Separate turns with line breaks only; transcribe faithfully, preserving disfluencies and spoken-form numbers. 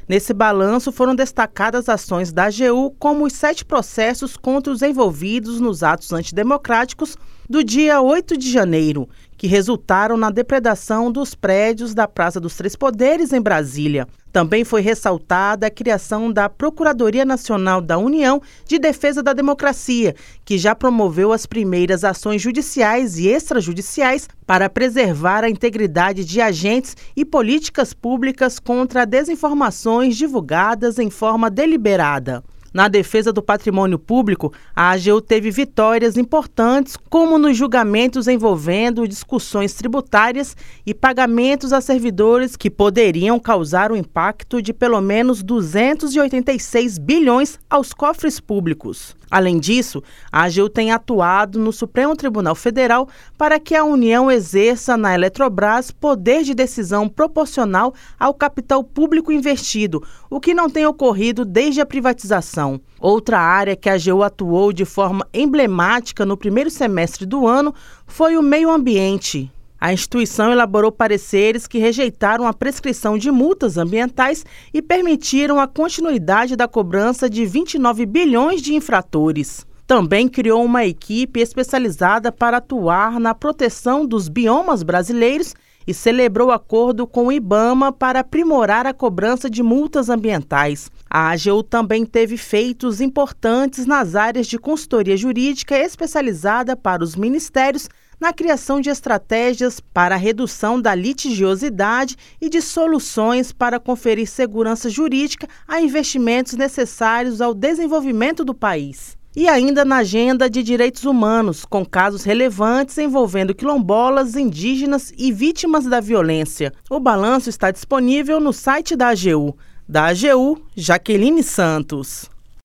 Nesse balanço foram destacadas ações da A G U como os sete processos contra os envolvidos nos atos antidemocráticos do dia oito de janeiro, que resultaram na depredação dos prédios da Praça dos Três Poderes em Brasília. Também foi ressaltada a criação da Procuradoria Nacional da União de Defesa da Democracia, que já promoveu as primeiras ações judiciais e extrajudiciais para preservar a integridade de agentes e políticas públicas contra desinformações divulgadas em forma deliberada. Na defesa do patrimônio público, a A G U teve vitórias importantes, como nos julgamentos envolvendo discussões tributárias e pagamentos a servidores que poderiam causar um impacto de pelo menos duzentos e oitenta e seis bilhões aos cofres públicos. Além disso, a A G U tem atuado no Supremo Tribunal Federal para que a União exerça na Eletrobras poder de decisão proporcional ao capital público investido, o que não tem ocorrido desde a privatização. Outra área que a A G U atuou de forma emblemática no primeiro semestre do ano foi o meio ambiente. A instituição elaborou pareceres que rejeitaram a prescrição de multas ambientais e permitiram a continuidade da cobrança de vinte e nove bilhões de infratores. Também criou uma equipe especializada para atuar na proteção dos biomas brasileiros e celebrou acordo com o IBAMA para aprimorar a cobrança de multas ambientais. A A G U também teve feitos importantes nas áreas de consultoria jurídica especializada para os ministérios, na criação de estratégias para a redução da litigiosidade e de soluções para conferir segurança jurídica a investimentos necessários ao desenvolvimento do país. E ainda na agenda de direitos humanos, com casos relevantes envolvendo quilombolas, indígenas e vítimas da violência. O balanço está disponível no site da A G U. Da A G U, Jaqueline Santos.